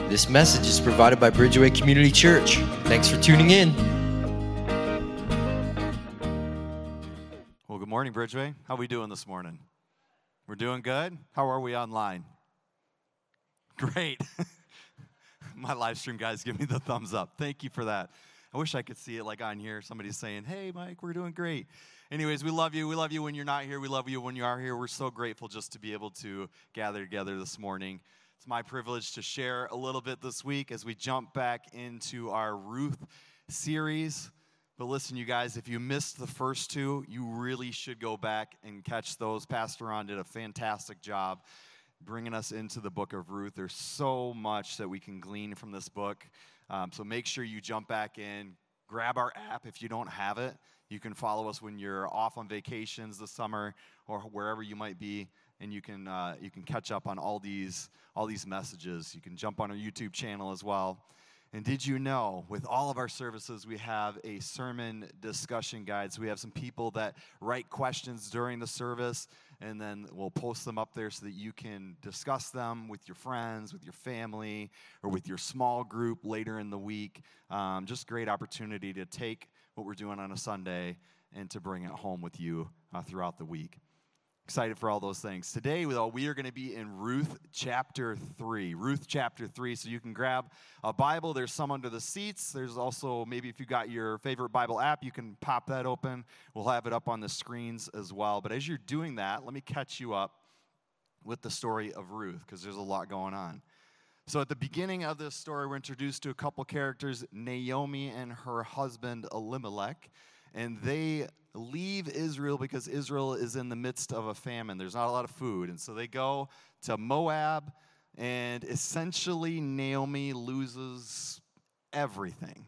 This message is provided by Bridgeway Community Church. Thanks for tuning in. Well, good morning, Bridgeway. How are we doing this morning? We're doing good? How are we online? Great. My live stream guys give me the thumbs up. Thank you for that. I wish I could see it like on here. Somebody's saying, hey, Mike, we're doing great. Anyways, we love you. We love you when you're not here. We love you when you are here. We're so grateful just to be able to gather together this morning. It's my privilege to share a little bit this week as we jump back into our Ruth series. But listen, you guys, if you missed the first two, you really should go back and catch those. Pastor Ron did a fantastic job bringing us into the book of Ruth. There's so much that we can glean from this book. So make sure you jump back in. Grab our app if you don't have it. You can follow us when you're off on vacations this summer or wherever you might be, and you can catch up on all these messages. You can jump on our YouTube channel as well. And did you know, with all of our services, we have a sermon discussion guide. So we have some people that write questions during the service, and then we'll post them up there so that you can discuss them with your friends, with your family, or with your small group later in the week. Just great opportunity to take what we're doing on a Sunday and to bring it home with you throughout the week. Excited for all those things. Today, though, we are going to be in Ruth chapter 3. Ruth chapter 3. So you can grab a Bible. There's some under the seats. There's also, maybe if you got your favorite Bible app, you can pop that open. We'll have it up on the screens as well. But as you're doing that, let me catch you up with the story of Ruth, because there's a lot going on. So at the beginning of this story, we're introduced to a couple characters, Naomi and her husband Elimelech. And they leave Israel because Israel is in the midst of a famine. There's not a lot of food. And so they go to Moab, and essentially Naomi loses everything.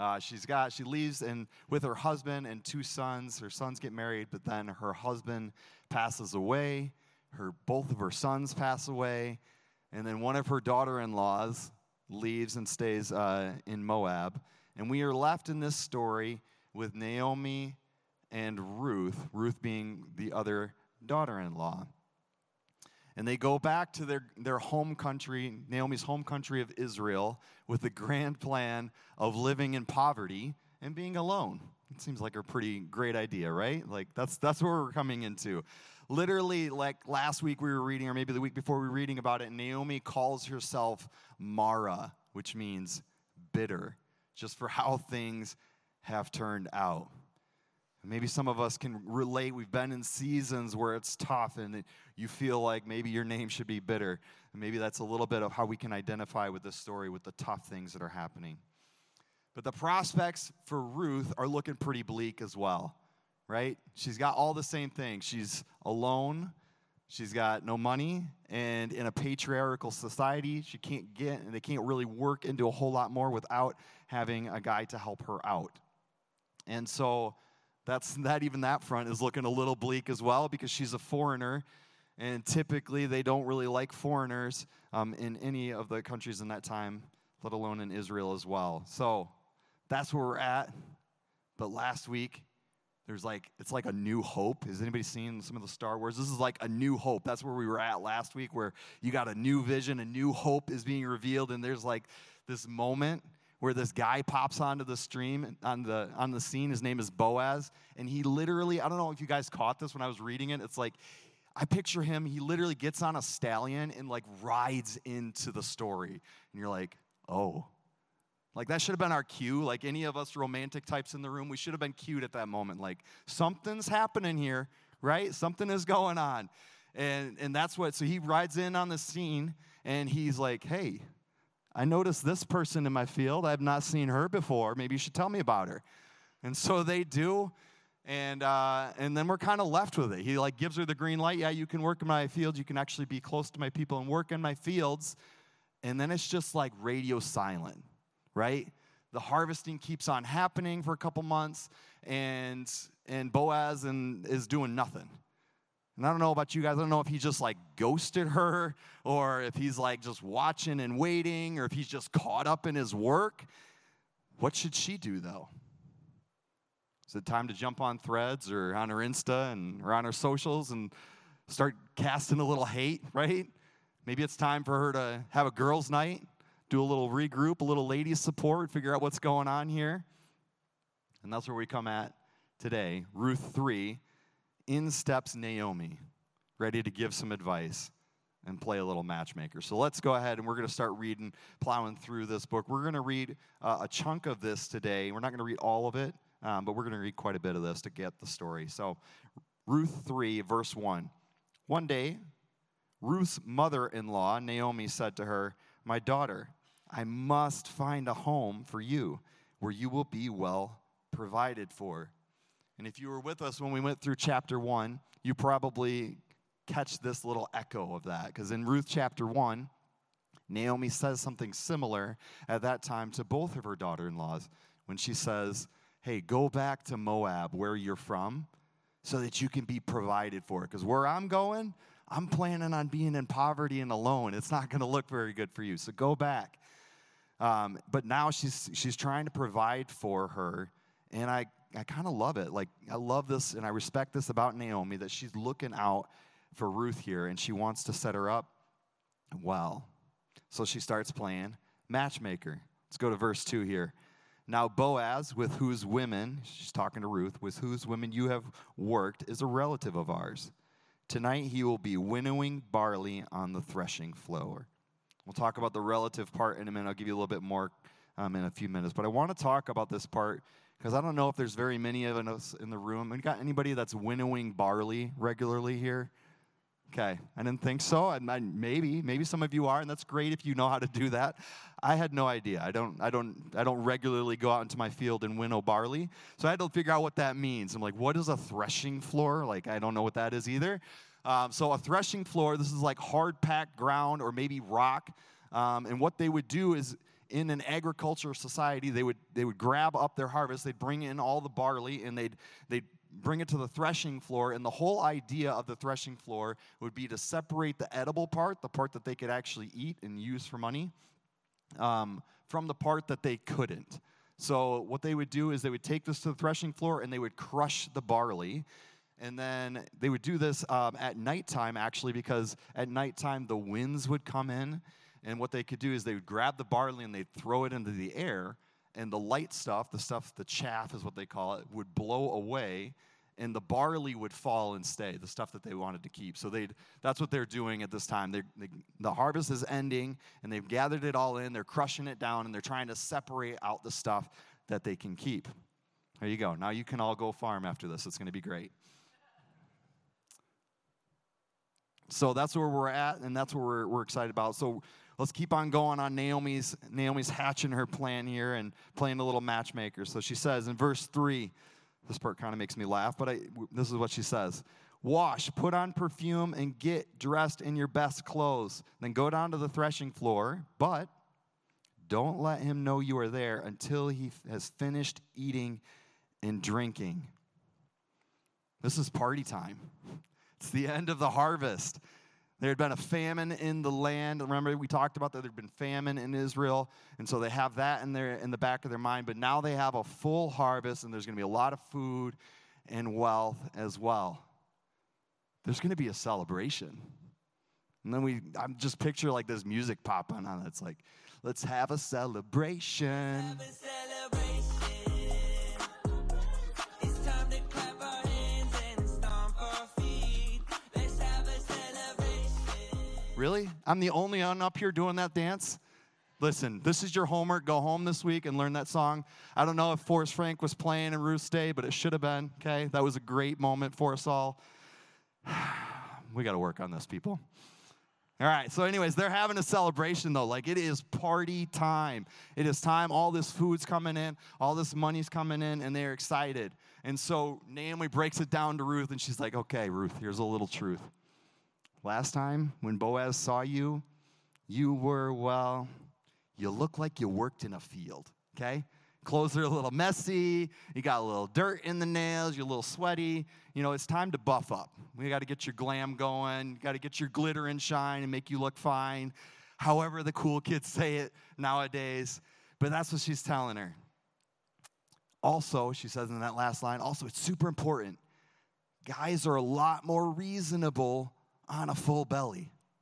She leaves and with her husband and two sons. Her sons get married, but then her husband passes away. Both of her sons pass away. And then one of her daughter-in-laws leaves and stays in Moab. And we are left in this story with Naomi and Ruth being the other daughter-in-law. And they go back to their home country, Naomi's home country of Israel, with the grand plan of living in poverty and being alone. It seems like a pretty great idea, right? Like that's where we're coming into. Literally, like last week we were reading, or maybe the week before we were reading about it, Naomi calls herself Mara, which means bitter, just for how things have turned out. Maybe some of us can relate. We've been in seasons where it's tough and you feel like maybe your name should be bitter. And maybe that's a little bit of how we can identify with this story, with the tough things that are happening. But the prospects for Ruth are looking pretty bleak as well, right? She's got all the same things. She's alone. She's got no money. And in a patriarchal society, they can't really work into a whole lot more without having a guy to help her out. And so that front is looking a little bleak as well, because she's a foreigner, and typically they don't really like foreigners in any of the countries in that time, let alone in Israel as well. So that's where we're at. But last week, it's like a new hope. Has anybody seen some of the Star Wars? This is like a new hope. That's where we were at last week, where you got a new vision, a new hope is being revealed, and there's like this moment where this guy pops onto the stream, on the scene. His name is Boaz, and he literally, I don't know if you guys caught this when I was reading it, it's like, I picture him, he literally gets on a stallion and like rides into the story, and you're like, oh. Like that should have been our cue, like any of us romantic types in the room, we should have been cued at that moment, like something's happening here, right? Something is going on, and that's so he rides in on the scene, and he's like, hey, I noticed this person in my field. I've not seen her before. Maybe you should tell me about her. And so they do, and then we're kind of left with it. He like gives her the green light. Yeah, you can work in my field. You can actually be close to my people and work in my fields. And then it's just like radio silent, right? The harvesting keeps on happening for a couple months, and Boaz is doing nothing. And I don't know about you guys. I don't know if he just like ghosted her, or if he's like just watching and waiting, or if he's just caught up in his work. What should she do though? Is it time to jump on Threads or on her Insta or on her socials and start casting a little hate, right? Maybe it's time for her to have a girls' night do a little regroup, a little ladies support, figure out what's going on here. And that's where we come at today. Ruth 3, in steps Naomi, ready to give some advice and play a little matchmaker. So let's go ahead and we're going to start reading, plowing through this book. We're going to read a chunk of this today. We're not going to read all of it, but we're going to read quite a bit of this to get the story. So Ruth 3, verse 1. One day, Ruth's mother-in-law, Naomi, said to her, "My daughter, I must find a home for you where you will be well provided for." And if you were with us when we went through chapter 1, you probably catch this little echo of that. Because in Ruth chapter 1, Naomi says something similar at that time to both of her daughter-in-laws when she says, "Hey, go back to Moab, where you're from, so that you can be provided for. Because where I'm going, I'm planning on being in poverty and alone. It's not going to look very good for you. So go back." But now she's trying to provide for her, and I kind of love it. Like, I love this, and I respect this about Naomi, that she's looking out for Ruth here, and she wants to set her up well. So she starts playing matchmaker. Let's go to verse 2 here. "Now Boaz, with whose women," she's talking to Ruth, "with whose women you have worked, is a relative of ours. Tonight he will be winnowing barley on the threshing floor." We'll talk about the relative part in a minute. I'll give you a little bit more in a few minutes. But I want to talk about this part because I don't know if there's very many of us in the room. We got anybody that's winnowing barley regularly here? Okay, I didn't think so. Maybe some of you are, and that's great if you know how to do that. I had no idea. I don't regularly go out into my field and winnow barley, so I had to figure out what that means. I'm like, what is a threshing floor? Like, I don't know what that is either. So a threshing floor, this is like hard-packed ground or maybe rock, and what they would do is, in an agriculture society, they would grab up their harvest, they'd bring in all the barley, and they'd bring it to the threshing floor, and the whole idea of the threshing floor would be to separate the edible part, the part that they could actually eat and use for money, from the part that they couldn't. So what they would do is they would take this to the threshing floor, and they would crush the barley, and then they would do this at nighttime, actually, because at nighttime the winds would come in, and what they could do is they would grab the barley and they'd throw it into the air, and the light stuff, the chaff is what they call it, would blow away, and the barley would fall and stay, the stuff that they wanted to keep. So that's what they're doing at this time. The harvest is ending, and they've gathered it all in, they're crushing it down, and they're trying to separate out the stuff that they can keep. There you go. Now you can all go farm after this. It's going to be great. So that's where we're at, and that's what we're excited about. So let's keep on going on Naomi's hatching her plan here and playing a little matchmaker. So she says in verse 3, this part kind of makes me laugh, but this is what she says. "Wash, put on perfume, and get dressed in your best clothes. Then go down to the threshing floor, but don't let him know you are there until he has finished eating and drinking." This is party time. It's the end of the harvest. There had been a famine in the land. Remember, we talked about that there had been famine in Israel, and so they have that in the back of their mind. But now they have a full harvest, and there's going to be a lot of food and wealth as well. There's going to be a celebration. And then I'm just picture like this music popping on. It's like, let's have a celebration. Have a celebration. It's time to clap our hands and stomp our feet. Let's have a celebration. Really? I'm the only one up here doing that dance? Listen, this is your homework. Go home this week and learn that song. I don't know if Forrest Frank was playing in Ruth's Day, but it should have been, okay? That was a great moment for us all. We got to work on this, people. All right, so anyways, they're having a celebration, though. Like, it is party time. It is time. All this food's coming in. All this money's coming in, and they're excited. And so Naomi breaks it down to Ruth, and she's like, okay, Ruth, here's a little truth. Last time when Boaz saw you, you were, well, you look like you worked in a field, okay? Clothes are a little messy. You got a little dirt in the nails. You're a little sweaty. You know, it's time to buff up. We got to get your glam going. You got to get your glitter and shine and make you look fine, however the cool kids say it nowadays. But that's what she's telling her. Also, she says in that last line, also, it's super important. Guys are a lot more reasonable on a full belly.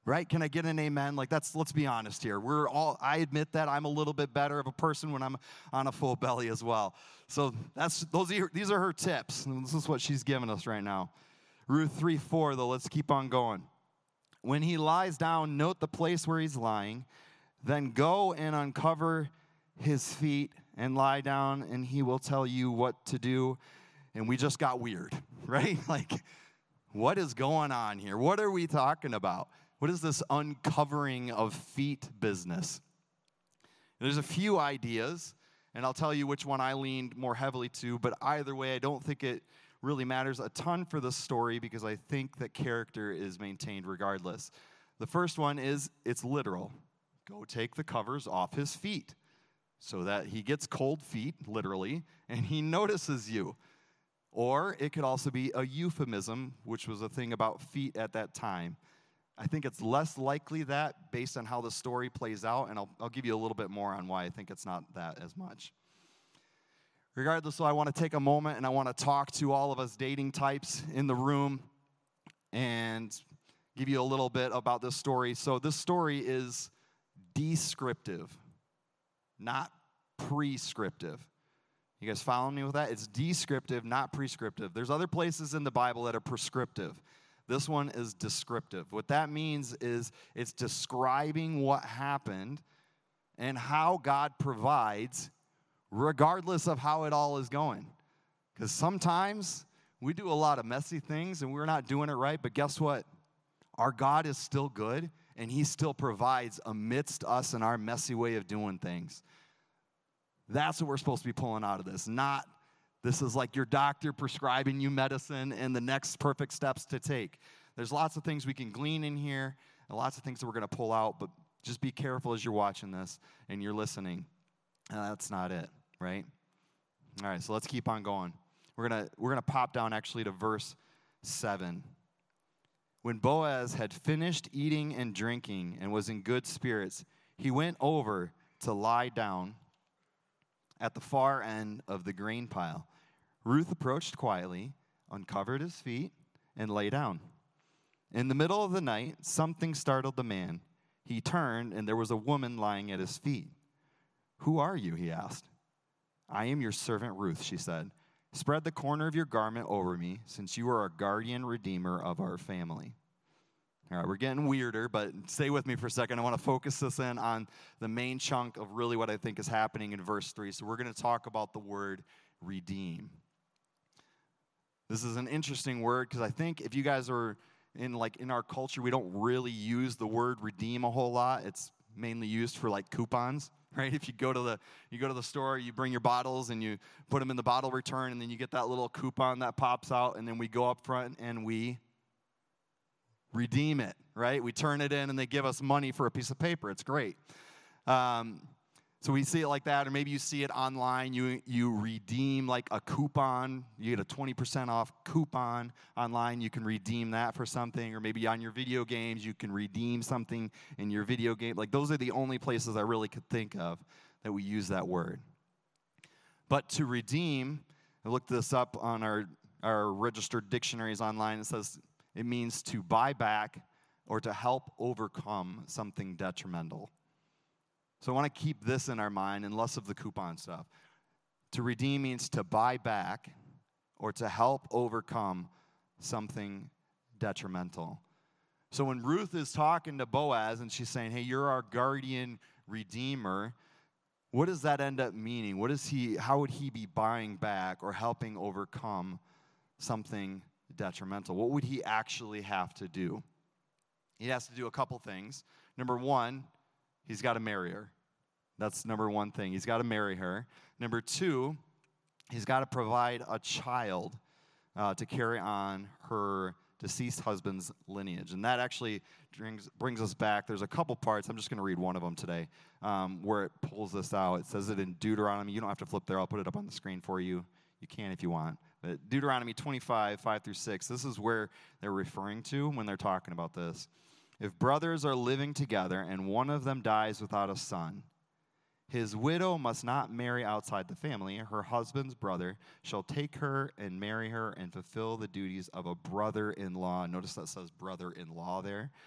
Right? Can I get an amen? Like let's be honest here. I admit that I'm a little bit better of a person when I'm on a full belly as well. So these are her tips. And this is what she's giving us right now. Ruth 3:4 though, let's keep on going. When he lies down, note the place where he's lying. Then go and uncover his feet and lie down, and he will tell you what to do. And we just got weird, right? Like, what is going on here? What are we talking about? What is this uncovering of feet business? There's a few ideas, and I'll tell you which one I leaned more heavily to, but either way, I don't think it really matters a ton for this story because I think that character is maintained regardless. The first one is it's literal. Go take the covers off his feet so that he gets cold feet, literally, and he notices you. Or it could also be a euphemism, which was a thing about feet at that time. I think it's less likely that based on how the story plays out, and I'll give you a little bit more on why I think it's not that as much. Regardless, so I want to take a moment and I want to talk to all of us dating types in the room and give you a little bit about this story. So this story is descriptive, not prescriptive. You guys following me with that? It's descriptive, not prescriptive. There's other places in the Bible that are prescriptive. This one is descriptive. What that means is it's describing what happened and how God provides regardless of how it all is going. Because sometimes we do a lot of messy things and we're not doing it right, but guess what? Our God is still good and he still provides amidst us and our messy way of doing things. That's what we're supposed to be pulling out of this, not this is like your doctor prescribing you medicine and the next perfect steps to take. There's lots of things we can glean in here and lots of things that we're going to pull out, but just be careful as you're watching this and you're listening. That's not it, right? All right, so let's keep on going. We're gonna pop down actually to verse 7. When Boaz had finished eating and drinking and was in good spirits, he went over to lie down at the far end of the grain pile. Ruth approached quietly, uncovered his feet, and lay down. In the middle of the night, something startled the man. He turned, and there was a woman lying at his feet. "Who are you?" he asked. "I am your servant Ruth," she said. "Spread the corner of your garment over me, since you are a guardian redeemer of our family." All right, we're getting weirder, but stay with me for a second. I want to focus this in on the main chunk of really what I think is happening in verse 3. So we're going to talk about the word redeem. This is an interesting word because I think if you guys are in our culture, we don't really use the word redeem a whole lot. It's mainly used for like coupons, right? If you go to the store, you bring your bottles and you put them in the bottle return, and then you get that little coupon that pops out, and then we go up front and we redeem it, right? We turn it in and they give us money for a piece of paper. It's great. So we see it like that, or maybe you see it online. You redeem like a coupon. You get a 20% off coupon online. You can redeem that for something, or maybe on your video games, you can redeem something in your video game. Like those are the only places I really could think of that we use that word. But to redeem, I looked this up on our registered dictionaries online. It says it means to buy back or to help overcome something detrimental. So I want to keep this in our mind and less of the coupon stuff. To redeem means to buy back or to help overcome something detrimental. So when Ruth is talking to Boaz and she's saying, "Hey, you're our guardian redeemer," what does that end up meaning? How would he be buying back or helping overcome something detrimental? What would he actually have to do? He has to do a couple things. Number one, he's got to marry her. That's number one thing. He's got to marry her. Number two, he's got to provide a child to carry on her deceased husband's lineage. And that actually brings us back. There's a couple parts. I'm just going to read one of them today where it pulls this out. It says it in Deuteronomy. You don't have to flip there. I'll put it up on the screen for you. You can if you want. But Deuteronomy 25, 5 through 6, this is where they're referring to when they're talking about this. If brothers are living together and one of them dies without a son, his widow must not marry outside the family. Her husband's brother shall take her and marry her and fulfill the duties of a brother-in-law. Notice that says brother-in-law there.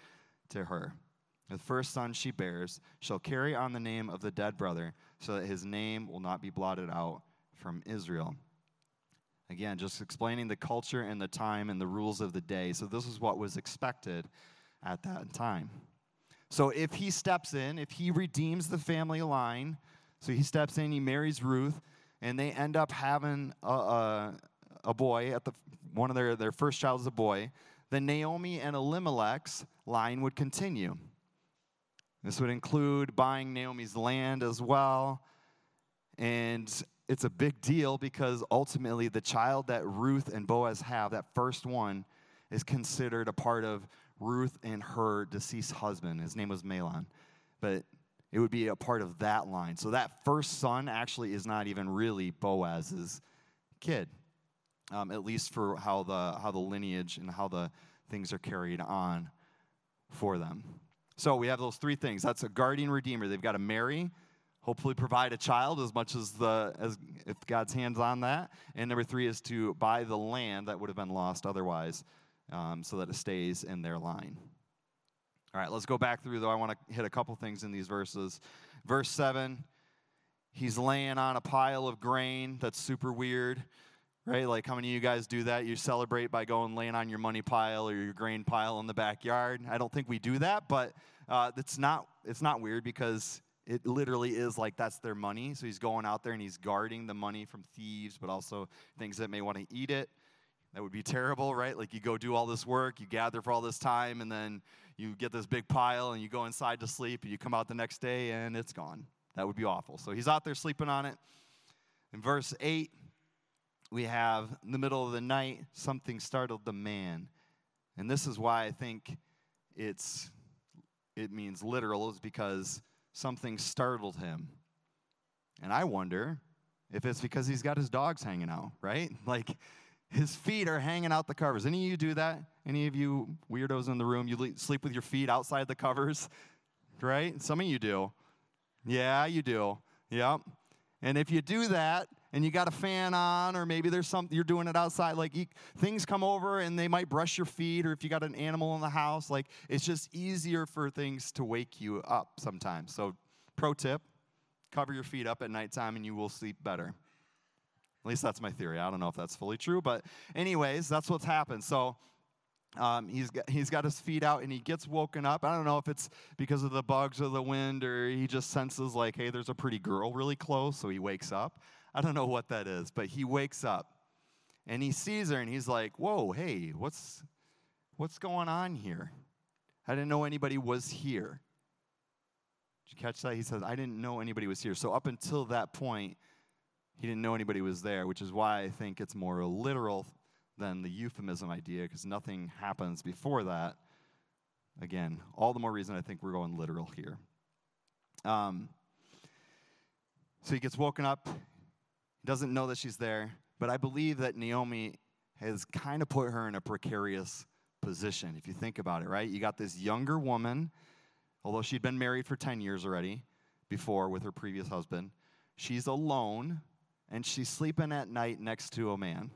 to her. The first son she bears shall carry on the name of the dead brother, so that his name will not be blotted out from Israel. Again, just explaining the culture and the time and the rules of the day. So this is what was expected at that time. So if he steps in, if he redeems the family line, so he steps in, he marries Ruth, and they end up having a boy, one of their first child is a boy, then Naomi and Elimelech's line would continue. This would include buying Naomi's land as well. And it's a big deal because ultimately the child that Ruth and Boaz have, that first one, is considered a part of Ruth and her deceased husband. His name was Mahlon. But it would be a part of that line. So that first son actually is not even really Boaz's kid, at least for how the lineage and how the things are carried on for them. So we have those three things. That's a guardian redeemer. They've got to marry, hopefully provide a child as much as if God's hand's on that. And number three is to buy the land that would have been lost otherwise, so that it stays in their line. All right, let's go back through, though. I want to hit a couple things in these verses. Verse 7, he's laying on a pile of grain. That's super weird, right? Like, how many of you guys do that? You celebrate by going laying on your money pile or your grain pile in the backyard. I don't think we do that, but it's not weird because it literally is like that's their money. So he's going out there and he's guarding the money from thieves, but also things that may want to eat it. That would be terrible, right? Like you go do all this work, you gather for all this time, and then you get this big pile and you go inside to sleep and you come out the next day and it's gone. That would be awful. So he's out there sleeping on it. In verse 8, we have in the middle of the night, something startled the man. And this is why I think it means literal, is because something startled him. And I wonder if it's because he's got his dogs hanging out, right? Like his feet are hanging out the covers. Any of you do that? Any of you weirdos in the room, you sleep with your feet outside the covers, right? Some of you do. Yeah, you do. Yep. And if you do that, and you got a fan on, or maybe there's something, you're doing it outside, like things come over and they might brush your feet, or if you got an animal in the house, like it's just easier for things to wake you up sometimes. So pro tip, cover your feet up at nighttime and you will sleep better. At least that's my theory. I don't know if that's fully true, but anyways, that's what's happened. So he's got his feet out and he gets woken up. I don't know if it's because of the bugs or the wind, or he just senses like, hey, there's a pretty girl really close, so he wakes up. I don't know what that is, but he wakes up and he sees her and he's like, whoa, hey, what's going on here? I didn't know anybody was here. Did you catch that? He says, I didn't know anybody was here. So up until that point, he didn't know anybody was there, which is why I think it's more literal than the euphemism idea, because nothing happens before that. Again, all the more reason I think we're going literal here. So he gets woken up. He doesn't know that she's there, but I believe that Naomi has kind of put her in a precarious position, if you think about it, right? You got this younger woman, although she'd been married for 10 years already before with her previous husband. She's alone, and she's sleeping at night next to a man.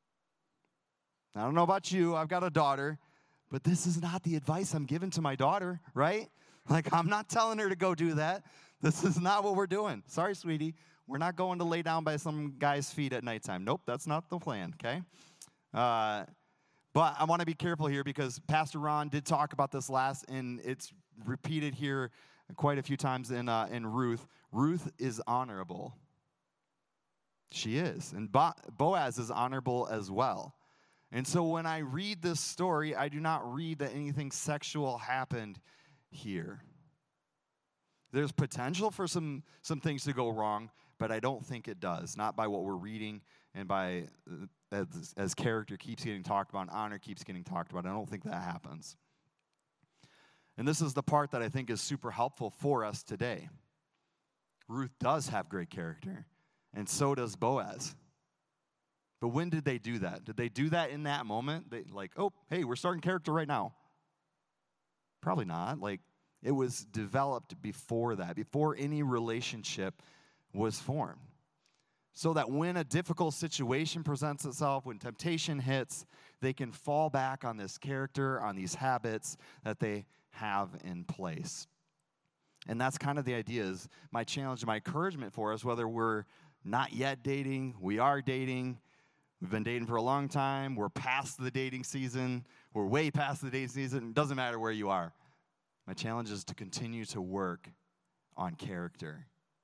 I don't know about you, I've got a daughter, but this is not the advice I'm giving to my daughter, right? Like, I'm not telling her to go do that. This is not what we're doing. Sorry, sweetie. We're not going to lay down by some guy's feet at nighttime. Nope, that's not the plan, okay? But I want to be careful here because Pastor Ron did talk about this last, and it's repeated here quite a few times in Ruth. Ruth is honorable. She is. And Boaz is honorable as well. And so when I read this story, I do not read that anything sexual happened here. There's potential for some things to go wrong, but I don't think it does. Not by what we're reading and by as character keeps getting talked about, honor keeps getting talked about. I don't think that happens. And this is the part that I think is super helpful for us today. Ruth does have great character, and so does Boaz. But when did they do that? Did they do that in that moment? They like, oh, hey, we're starting character right now. Probably not. Like, it was developed before that, before any relationship was formed. So that when a difficult situation presents itself, when temptation hits, they can fall back on this character, on these habits that they have in place. And that's kind of the idea, is my challenge, my encouragement for us, whether we're not yet dating, we are dating, we've been dating for a long time, we're past the dating season, we're way past the dating season, it doesn't matter where you are. My challenge is to continue to work on character.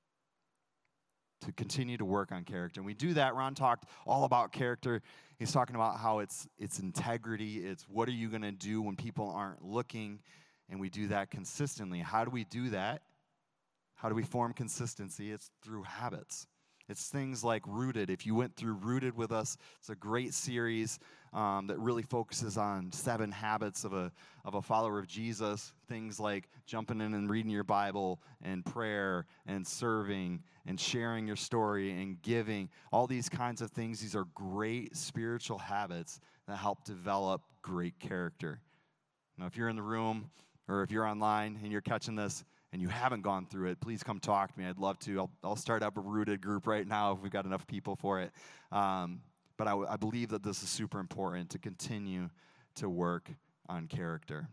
To continue to work on character. And we do that. Ron talked all about character. He's talking about how it's integrity. It's what are you going to do when people aren't looking? And we do that consistently. How do we do that? How do we form consistency? It's through habits. It's things like Rooted. If you went through Rooted with us, it's a great series that really focuses on 7 habits of a follower of Jesus. Things like jumping in and reading your Bible, and prayer, and serving, and sharing your story, and giving. All these kinds of things. These are great spiritual habits that help develop great character. Now, if you're in the room or if you're online and you're catching this, and you haven't gone through it, please come talk to me. I'd love to. I'll start up a Rooted group right now if we've got enough people for it. But I believe that this is super important to continue to work on character.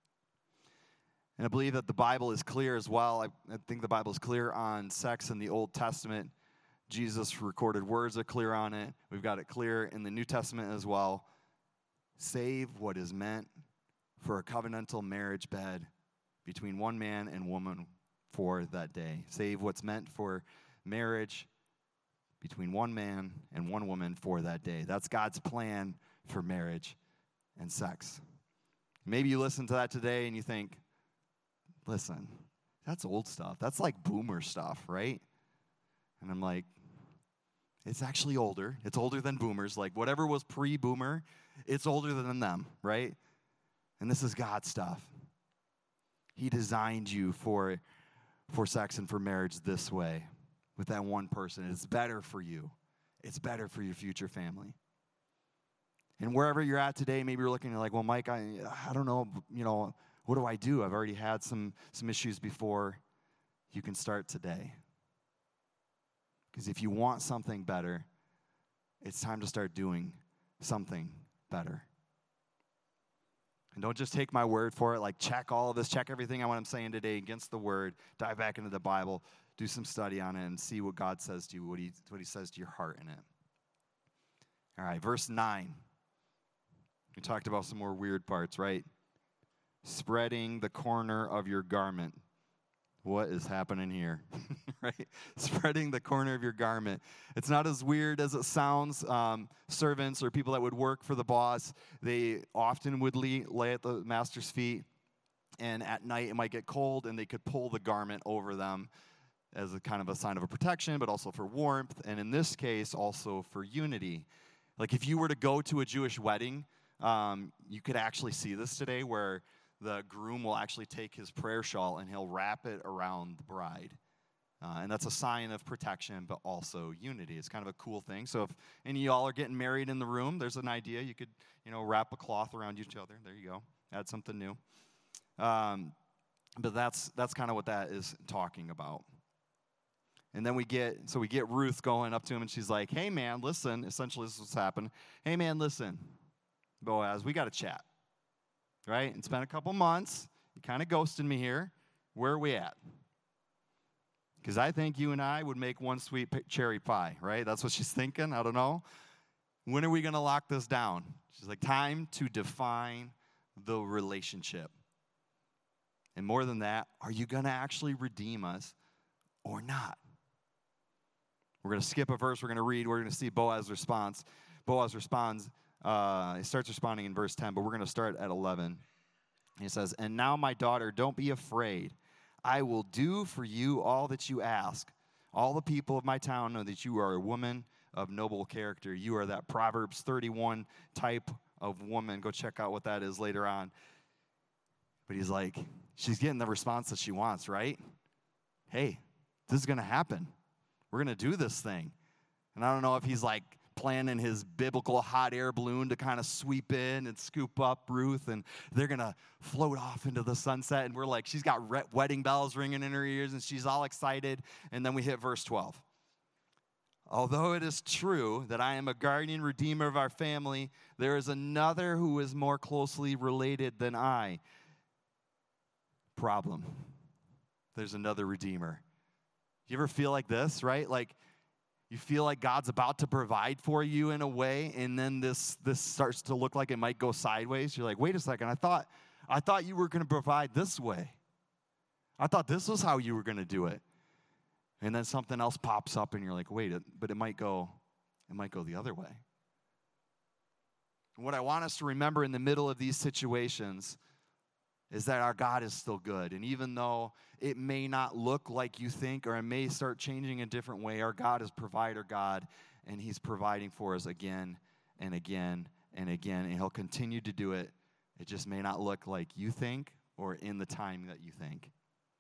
And I believe that the Bible is clear as well. I think the Bible is clear on sex in the Old Testament. Jesus' recorded words are clear on it. We've got it clear in the New Testament as well. Save what is meant for a covenantal marriage bed between one man and woman for that day. Save what's meant for marriage between one man and one woman for that day. That's God's plan for marriage and sex. Maybe you listen to that today and you think, listen, that's old stuff. That's like boomer stuff, right? And I'm like, it's actually older. It's older than boomers. Like whatever was pre-boomer, it's older than them, right? And this is God's stuff. He designed you for sex and for marriage this way, with that one person. It's better for you. It's better for your future family. And wherever you're at today, maybe you're looking at like, well, Mike, I don't know, what do I do? I've already had some issues before. You can start today. Because if you want something better, it's time to start doing something better. And don't just take my word for it. Like check all of this, check everything I'm saying today against the word. Dive back into the Bible, do some study on it, and see what God says to you, what he says to your heart in it. All right, verse 9. We talked about some more weird parts, right? Spreading the corner of your garment. What is happening here? Right? Spreading the corner of your garment. It's not as weird as it sounds. Servants or people that would work for the boss, they often would lay at the master's feet. And at night, it might get cold, and they could pull the garment over them as a kind of a sign of a protection, but also for warmth. And in this case, also for unity. Like if you were to go to a Jewish wedding, you could actually see this today where the groom will actually take his prayer shawl and he'll wrap it around the bride. And that's a sign of protection, but also unity. It's kind of a cool thing. So if any of y'all are getting married in the room, there's an idea. You could, wrap a cloth around each other. There you go. Add something new. But that's kind of what that is talking about. And then we get Ruth going up to him, and she's like, hey, man, listen. Essentially, this is what's happened. Hey, man, listen. Boaz, we got to chat. Right? It's been a couple months. You kind of ghosted me here. Where are we at? Because I think you and I would make one sweet cherry pie, right? That's what she's thinking. I don't know. When are we going to lock this down? She's like, time to define the relationship. And more than that, are you going to actually redeem us or not? We're going to skip a verse. We're going to read. We're going to see Boaz's response. Boaz responds. He starts responding in verse 10, but we're going to start at 11. He says, and now, my daughter, don't be afraid. I will do for you all that you ask. All the people of my town know that you are a woman of noble character. You are that Proverbs 31 type of woman. Go check out what that is later on. But he's like, she's getting the response that she wants, right? Hey, this is going to happen. We're going to do this thing. And I don't know if he's like planning his biblical hot air balloon to kind of sweep in and scoop up Ruth, and they're going to float off into the sunset. And we're like, she's got wedding bells ringing in her ears, and she's all excited. And then we hit verse 12. Although it is true that I am a guardian redeemer of our family, there is another who is more closely related than I. problem. There's another redeemer. You ever feel like this, right? Like you feel like God's about to provide for you in a way, and then this starts to look like it might go sideways. You're like, wait a second, I thought you were going to provide this way. I thought this was how you were going to do it. And then something else pops up, and you're like, wait, but it might go the other way. And what I want us to remember in the middle of these situations is that our God is still good. And even though it may not look like you think, or it may start changing a different way, our God is provider God, and he's providing for us again and again and again, and he'll continue to do it. It just may not look like you think or in the time that you think.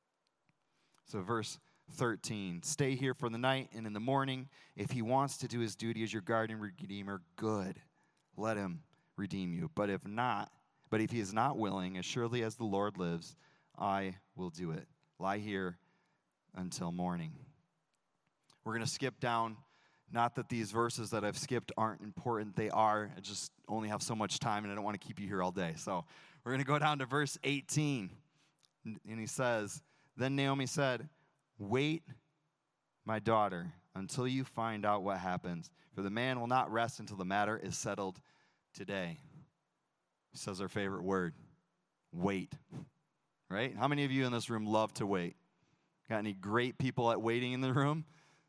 So verse 13, stay here for the night, and in the morning, if he wants to do his duty as your guardian redeemer, good, let him redeem you. But if he is not willing, as surely as the Lord lives, I will do it. Lie here until morning. We're going to skip down. Not that these verses that I've skipped aren't important. They are. I just only have so much time, and I don't want to keep you here all day. So we're going to go down to verse 18. And he says, then Naomi said, wait, my daughter, until you find out what happens. For the man will not rest until the matter is settled today. Says our favorite word, wait. Right? How many of you in this room love to wait? Got any great people at waiting in the room?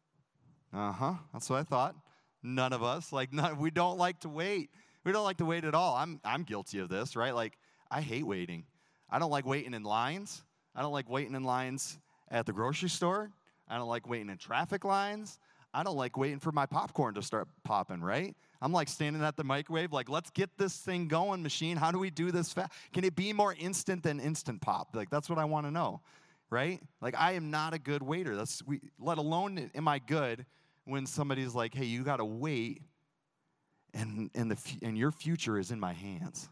That's what I thought. None of us. We don't like to wait. We don't like to wait at all. I'm guilty of this, right? Like, I hate waiting. I don't like waiting in lines. I don't like waiting in lines at the grocery store. I don't like waiting in traffic lines. I don't like waiting for my popcorn to start popping, right? I'm like standing at the microwave, like, let's get this thing going, machine. How do we do this fast? Can it be more instant than Instant Pop? Like, that's what I want to know, right? Like, I am not a good waiter. Let alone am I good when somebody's like, hey, you got to wait, and your future is in my hands.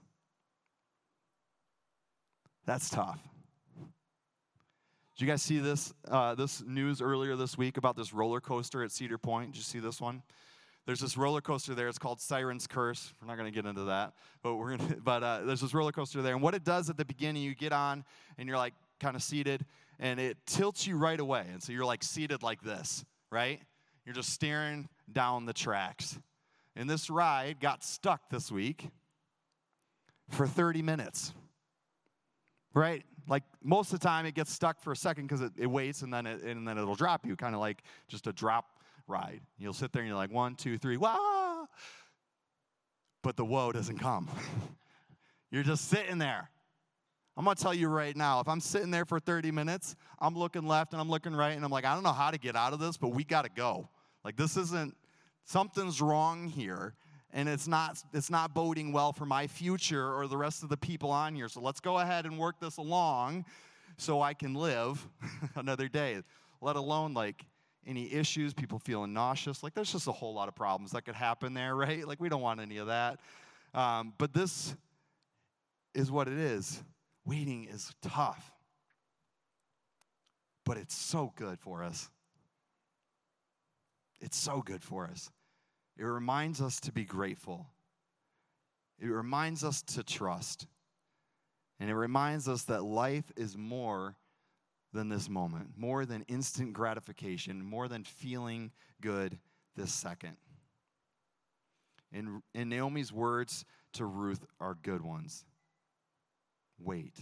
That's tough. Did you guys see this news earlier this week about this roller coaster at Cedar Point? Did you see this one? There's this roller coaster there. It's called Siren's Curse. We're not going to get into that, but there's this roller coaster there. And what it does at the beginning, you get on, and you're like kind of seated, and it tilts you right away. And so you're like seated like this, right? You're just staring down the tracks. And this ride got stuck this week for 30 minutes, right? Like most of the time, it gets stuck for a second because it waits, and then it'll drop you, kind of like just a drop ride. You'll sit there and you're like, 1, 2, 3, wah! But the whoa doesn't come. You're just sitting there. I'm going to tell you right now, if I'm sitting there for 30 minutes, I'm looking left and I'm looking right, and I'm like, I don't know how to get out of this, but we got to go. Like, something's wrong here, and it's not boding well for my future or the rest of the people on here. So let's go ahead and work this along so I can live another day, let alone like any issues, people feeling nauseous. Like, there's just a whole lot of problems that could happen there, right? Like, we don't want any of that. But this is what it is. Waiting is tough. But it's so good for us. It's so good for us. It reminds us to be grateful. It reminds us to trust. And it reminds us that life is more than this moment, more than instant gratification, more than feeling good this second. And Naomi's words to Ruth are good ones. Wait.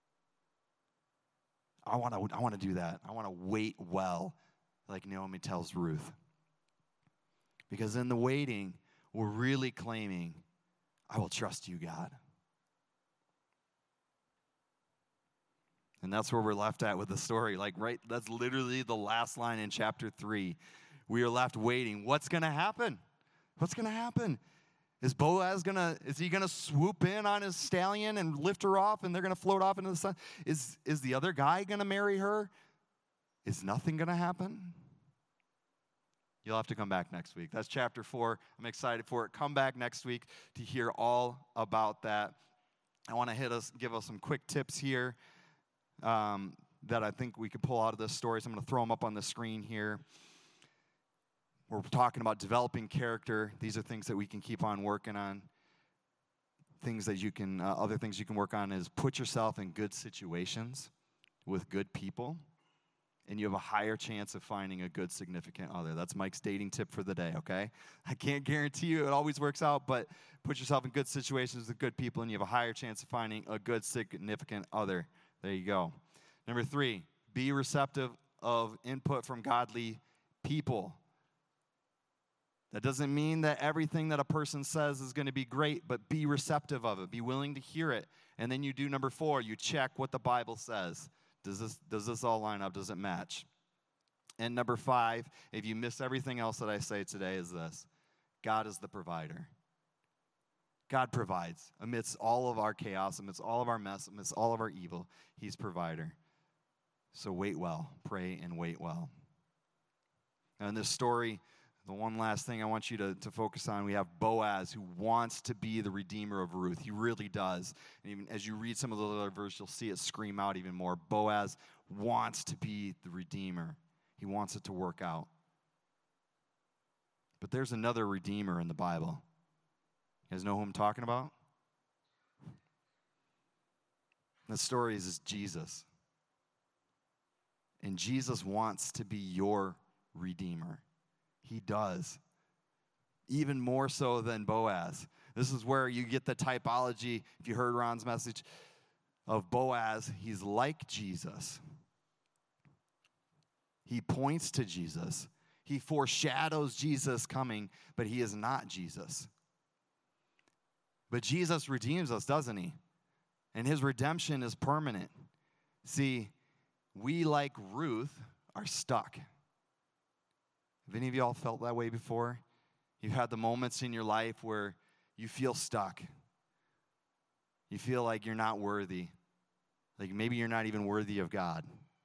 I want to do that. I want to wait well, like Naomi tells Ruth. Because in the waiting, we're really claiming, I will trust you, God. And that's where we're left at with the story. Like, right, that's literally the last line in chapter 3. We are left waiting. What's going to happen? What's going to happen? Is Boaz is he going to swoop in on his stallion and lift her off, and they're going to float off into the sun? Is the other guy going to marry her? Is nothing going to happen? You'll have to come back next week. That's chapter 4. I'm excited for it. Come back next week to hear all about that. I want to give us some quick tips here that I think we could pull out of this story. So I'm going to throw them up on the screen here. We're talking about developing character. These are things that we can keep on working on. Things that you can, other things you can work on is put yourself in good situations, with good people, and you have a higher chance of finding a good significant other. That's Mike's dating tip for the day, okay? I can't guarantee you it always works out, but put yourself in good situations with good people, and you have a higher chance of finding a good significant other. There you go. Number 3, be receptive of input from godly people. That doesn't mean that everything that a person says is going to be great, but be receptive of it. Be willing to hear it. And then you do number 4, you check what the Bible says. Does this all line up? Does it match? And number 5, if you miss everything else that I say today, is this: God is the provider. God provides. Amidst all of our chaos, amidst all of our mess, amidst all of our evil, He's provider. So wait well, pray and wait well. Now in this story, the one last thing I want you to focus on, we have Boaz, who wants to be the redeemer of Ruth. He really does. And even as you read some of the other verses, you'll see it scream out even more. Boaz wants to be the redeemer. He wants it to work out. But there's another redeemer in the Bible. You guys know who I'm talking about? The story is Jesus. And Jesus wants to be your redeemer. He does. Even more so than Boaz. This is where you get the typology, if you heard Ron's message, of Boaz. He's like Jesus. He points to Jesus. He foreshadows Jesus coming, but he is not Jesus. But Jesus redeems us, doesn't he? And his redemption is permanent. See, we, like Ruth, are stuck. Have any of y'all felt that way before? You've had the moments in your life where you feel stuck. You feel like you're not worthy. Like maybe you're not even worthy of God.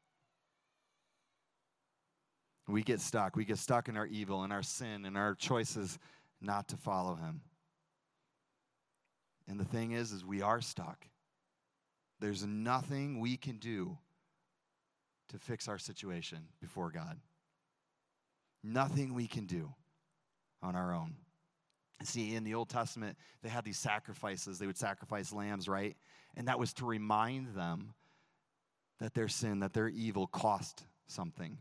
We get stuck. We get stuck in our evil and our sin and our choices not to follow him. And the thing is we are stuck. There's nothing we can do to fix our situation before God. Nothing we can do on our own. See, in the Old Testament, they had these sacrifices. They would sacrifice lambs, right? And that was to remind them that their sin, that their evil cost something.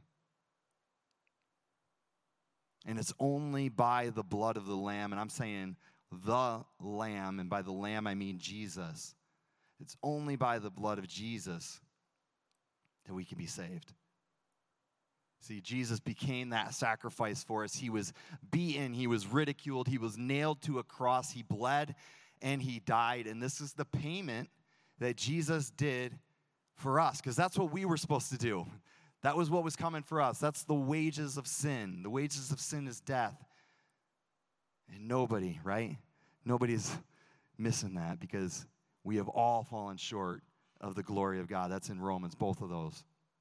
And it's only by the blood of the lamb, and I'm saying the lamb, and by the lamb I mean Jesus. It's only by the blood of Jesus that we can be saved. See, Jesus became that sacrifice for us. He was beaten, he was ridiculed, he was nailed to a cross, he bled, and he died. And this is the payment that Jesus did for us, because that's what we were supposed to do. That was what was coming for us. That's the wages of sin. The wages of sin is death. And nobody, right? Nobody's missing that, because we have all fallen short of the glory of God. That's in Romans, both of those.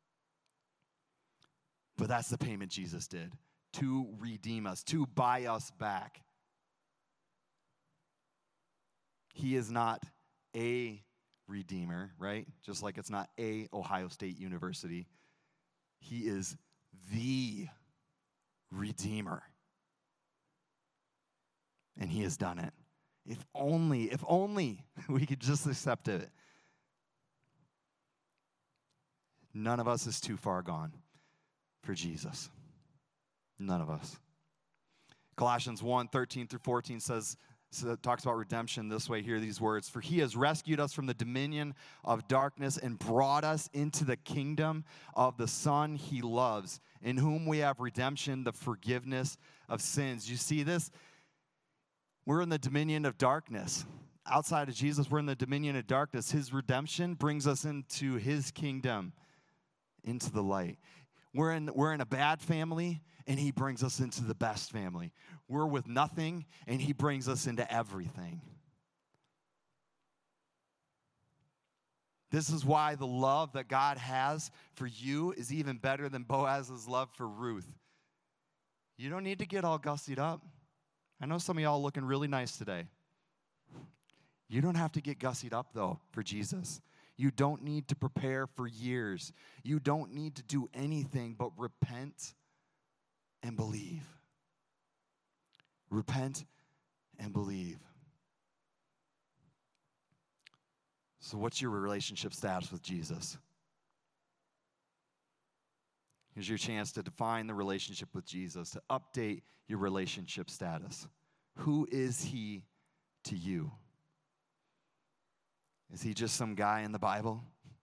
But that's the payment Jesus did, to redeem us, to buy us back. He is not a redeemer, right? Just like it's not a Ohio State University. He is the redeemer. And he has done it. If only we could just accept it. None of us is too far gone for Jesus. None of us. Colossians 1:13-14 talks about redemption this way. Hear these words: "For he has rescued us from the dominion of darkness and brought us into the kingdom of the Son he loves, in whom we have redemption, the forgiveness of sins." You see this? We're in the dominion of darkness. Outside of Jesus, we're in the dominion of darkness. His redemption brings us into his kingdom, into the light. We're in a bad family, and he brings us into the best family. We're with nothing, and he brings us into everything. This is why the love that God has for you is even better than Boaz's love for Ruth. You don't need to get all gussied up. I know some of y'all looking really nice today. You don't have to get gussied up, though, for Jesus. You don't need to prepare for years. You don't need to do anything but repent and believe. Repent and believe. So what's your relationship status with Jesus? Here's your chance to define the relationship with Jesus, to update your relationship status. Who is he to you? Is he just some guy in the Bible?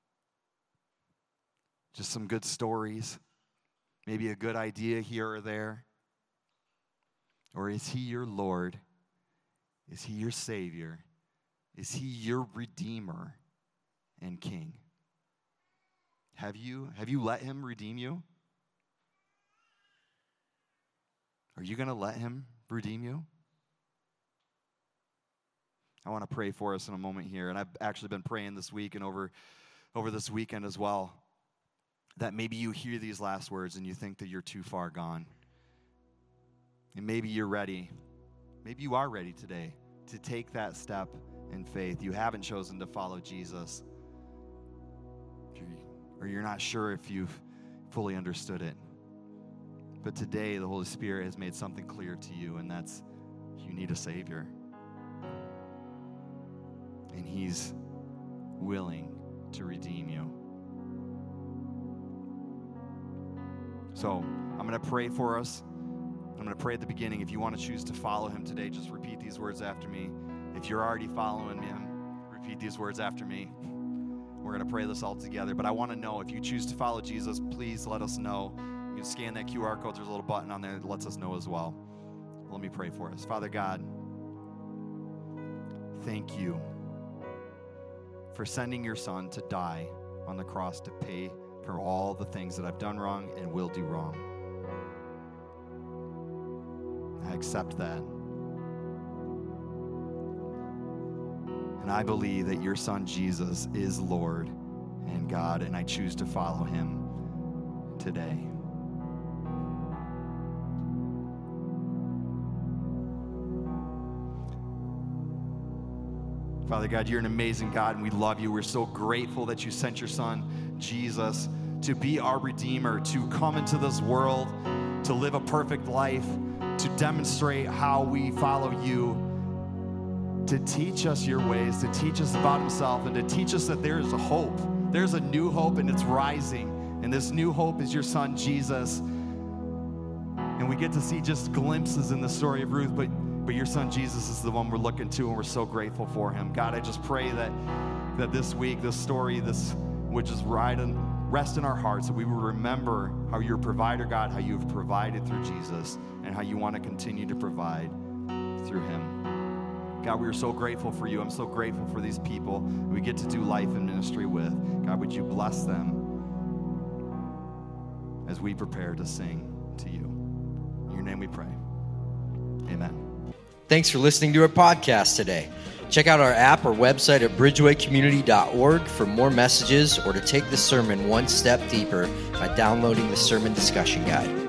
Just some good stories? Maybe a good idea here or there? Or is he your Lord? Is he your Savior? Is he your Redeemer and King? Have you let him redeem you? Are you going to let him redeem you? I want to pray for us in a moment here, and I've actually been praying this week and over this weekend as well, that maybe you hear these last words and you think that you're too far gone. And maybe you're ready. Maybe you are ready today to take that step in faith. You haven't chosen to follow Jesus, or you're not sure if you've fully understood it. But today, the Holy Spirit has made something clear to you, and that's you need a Savior. And he's willing to redeem you. So I'm going to pray for us. I'm going to pray at the beginning. If you want to choose to follow him today, just repeat these words after me. If you're already following him, repeat these words after me. We're going to pray this all together. But I want to know, if you choose to follow Jesus, please let us know. You can scan that QR code. There's a little button on there that lets us know as well. Let me pray for us. Father God, thank you for sending your son to die on the cross to pay for all the things that I've done wrong and will do wrong. I accept that. And I believe that your son Jesus is Lord and God, and I choose to follow him today. Father God, you're an amazing God, and we love you. We're so grateful that you sent your son, Jesus, to be our Redeemer, to come into this world, to live a perfect life, to demonstrate how we follow you, to teach us your ways, to teach us about himself, and to teach us that there is a hope. There's a new hope, and it's rising. And this new hope is your son, Jesus. And we get to see just glimpses in the story of Ruth, but your son Jesus is the one we're looking to, and we're so grateful for him. God, I just pray that this week, this story, this would just rest in our hearts, that we would remember how you're a provider, God, how you've provided through Jesus, and how you want to continue to provide through him. God, we are so grateful for you. I'm so grateful for these people we get to do life and ministry with. God, would you bless them as we prepare to sing to you. In your name we pray. Amen. Thanks for listening to our podcast today. Check out our app or website at bridgewaycommunity.org for more messages, or to take the sermon one step deeper by downloading the sermon discussion guide.